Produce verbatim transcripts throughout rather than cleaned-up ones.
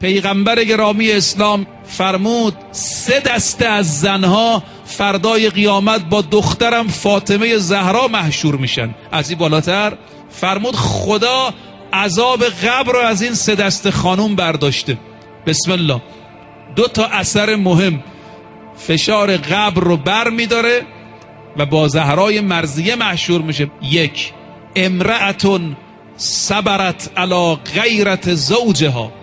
پیغمبر گرامی اسلام فرمود سه دسته از زنها فردای قیامت با دخترم فاطمه زهرا محشور میشن. از این بالاتر فرمود خدا عذاب قبر رو از این سه دسته خانوم برداشته. بسم الله. دو تا اثر مهم، فشار قبر رو بر میداره و با زهرای مرضیه محشور میشه. یک، امرأتون صبرت علی غیرت زوجها،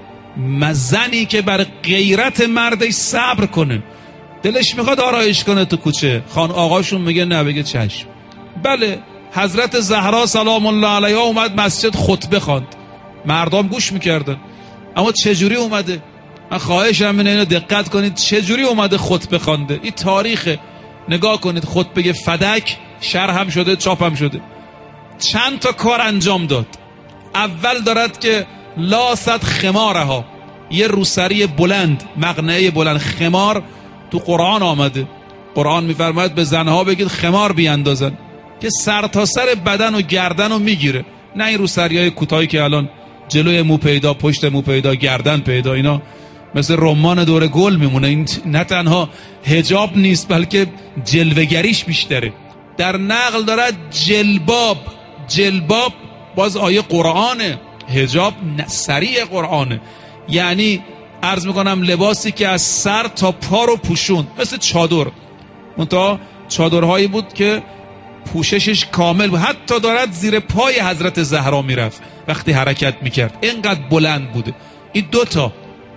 زنی که بر غیرت مردش صبر کنه. دلش میخواد آرایش کنه تو کوچه، خان آقاشون میگه نه، بگه چشم. بله، حضرت زهرا سلام الله علیها اومد مسجد خطبه خواند، مردم گوش میکردن، اما چجوری اومده؟ من خواهشم اینه اینو دقت کنید، چجوری اومده خطبه خوانده. این تاریخه، نگاه کنید. خطبه فدک شرح هم شده، چاپ هم شده. چند تا کار انجام داد. اول دارد که لاست خمارها، یه روسری بلند، مقنعه بلند. خمار تو قرآن آمده، قرآن میفرماید به زنها بگید خمار بیاندازن که سر تا سر بدن و گردن رو میگیره، نه این روسریای کوتاهی که الان جلوی مو پیدا، پشت مو پیدا، گردن پیدا، اینا مثل رمان دور گل میمونه. این نه تنها حجاب نیست بلکه جلوگریش بیشتره. در نقل دارد جلباب، جلباب باز آیه قرآنه، حجاب سریع قرآنه، یعنی عرض میکنم لباسی که از سر تا پا رو پوشوند، مثل چادر، منتها چادرهایی بود که پوششش کامل بود، حتی دارد زیر پای حضرت زهرا میرفت وقتی حرکت میکرد، اینقدر بلند بوده. این دوتا.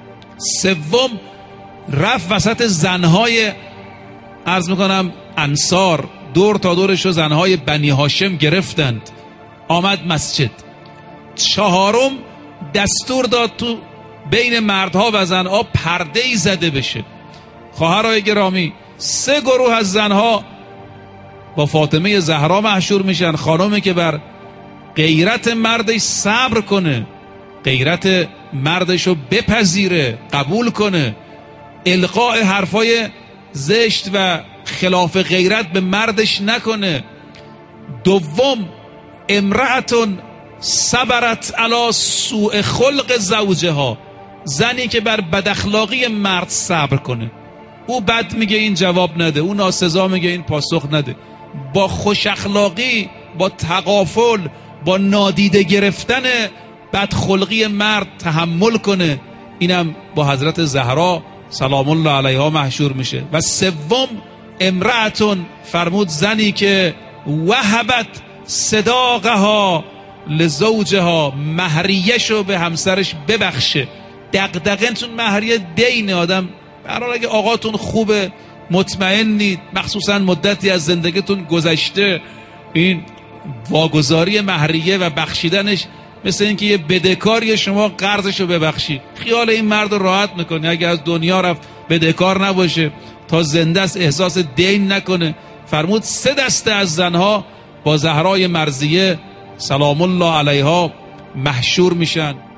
سوم، رفت وسط زنهای عرض میکنم انصار، دور تا دورش رو زنهای بنی هاشم گرفتند، آمد مسجد. چهارم، دستور داد تو بین مردها و زنها پرده‌ای زده بشه. خواهرای گرامی، سه گروه از زنها با فاطمه زهرا محشور میشن. خانومی که بر غیرت مردش صبر کنه، غیرت مردش رو بپذیره، قبول کنه، القاء حرفای زشت و خلاف غیرت به مردش نکنه. دوم، امرأتون صبرت علی سوء خلق زوجها، زنی که بر بداخلاقی مرد صبر کنه. او بد میگه این جواب نده، او ناسزا میگه این پاسخ نده، با خوش اخلاقی، با تغافل، با نادیده گرفتن بدخلقی مرد تحمل کنه. اینم با حضرت زهرا سلام الله علیها محشور میشه. و سوم، امرأتون فرمود زنی که وهبت صداقها لزوجها، مهریه‌شو به همسرش ببخشه. دغدغه‌تون مهریه دین. آدم برای اگه آقاتون خوبه، مطمئنید، مخصوصا مدتی از زندگیتون گذشته، این واگذاری مهریه و بخشیدنش مثل اینکه یه بدهکاری شما قرضشو ببخشی. خیال این مرد رو راحت میکنه، اگه از دنیا رفت بدهکار نباشه، تا زنده است احساس دین نکنه. فرمود سه دسته از زنها با زهرای مرضیه سلام الله علیها محشور میشن.